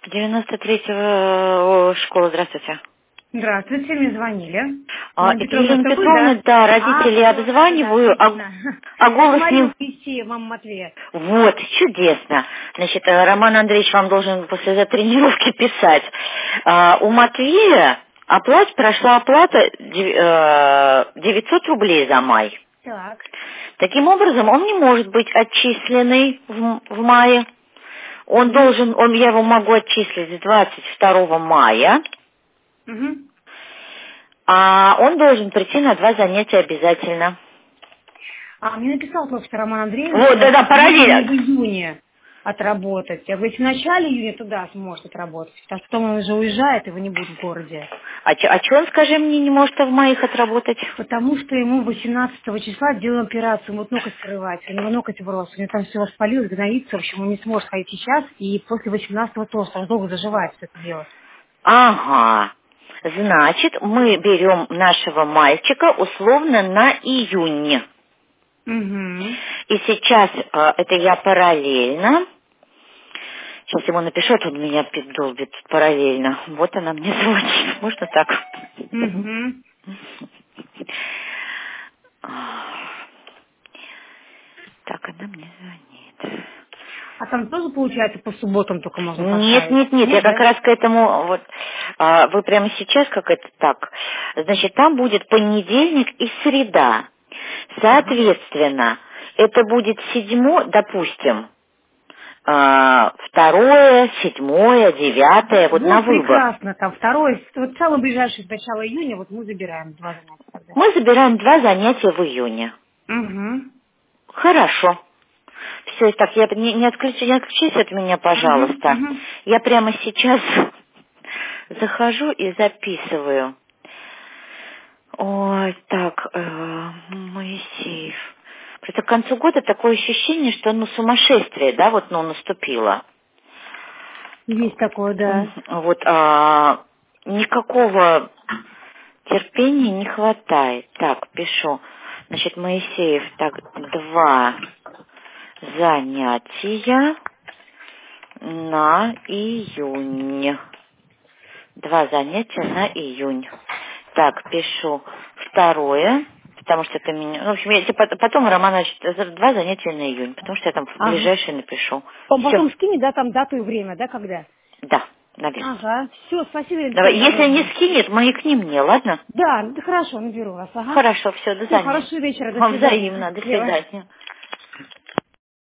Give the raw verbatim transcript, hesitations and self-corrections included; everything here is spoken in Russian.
девяносто третьего школа, здравствуйте. Здравствуйте, мне звонили. А, это Елена Петровна, да, да, родители а, обзваниваю, да, а, а голос не... Вести, мама Матвея. Вот, чудесно. Значит, Роман Андреевич вам должен после этой тренировки писать. А, у Матвея оплата, прошла оплата девятьсот рублей за май. Так. Таким образом, он не может быть отчисленный в, в мае. Он должен, он, я его могу отчислить с двадцать второго мая. Угу. А он должен прийти на два занятия обязательно. А мне написал просто Роман Андреевич, Вот, да, да, параллельно. в июне отработать. Я говорю, в начале июня туда сможет отработать, а потом он уже уезжает, его не будет в городе. А что, а чё он, скажи мне, не может в моих отработать? Потому что ему восемнадцатого числа делаем операцию, ему вот ноготь скрывать, у него ноготь врос, у него там все воспалилось, гноится, в общем, он не сможет ходить сейчас, и после восемнадцатого тоже, там долго заживает все это дело. Ага. Значит, мы берем нашего мальчика условно на июнь. Угу. И сейчас, э, это я параллельно, сейчас ему напишу, а то он меня долбит параллельно. Вот она мне звонит. Можно так? Угу. Так, она мне звонит. А там тоже, получается, по субботам только можно Нет, поставить? нет, нет, Нет, я как да? раз к этому, вот, а, вы прямо сейчас, как это так, значит, там будет понедельник и среда. Соответственно, это будет седьмое, допустим, а, второе, седьмое, девятое, вот на Вот выбор. прекрасно, там второе, вот самое ближайшее начало июня, вот мы забираем два занятия тогда. Мы забираем два занятия в июне. Угу. Хорошо. Все, так, я не, не, отключ- не отключись от меня, пожалуйста. Угу, угу. Я прямо сейчас захожу и записываю. Ой, так, э, Моисеев. Просто к концу года такое ощущение, что ну сумасшествие, да, вот ну наступило. Есть такое, да. Вот а, никакого терпения не хватает. Так, пишу. Значит, Моисеев, так, два занятия на июнь. Два занятия на июнь. Так, пишу второе, потому что это меня... Ну, в общем, я, тебе пот- потом, Роман, значит, два занятия на июнь, потому что я там в Ага. ближайшее напишу. Он Все. потом скинет, да, там дату и время, да, когда? Да, наверное. Ага. Все, спасибо, Елена Давай, Петровна, если не огромное. скинет, маякни мне, ладно? Да, да, хорошо, наберу вас, ага. Хорошо, все, до Все, свидания. хорошего вечера, до Вам свидания. взаимно, до Счастливо. свидания.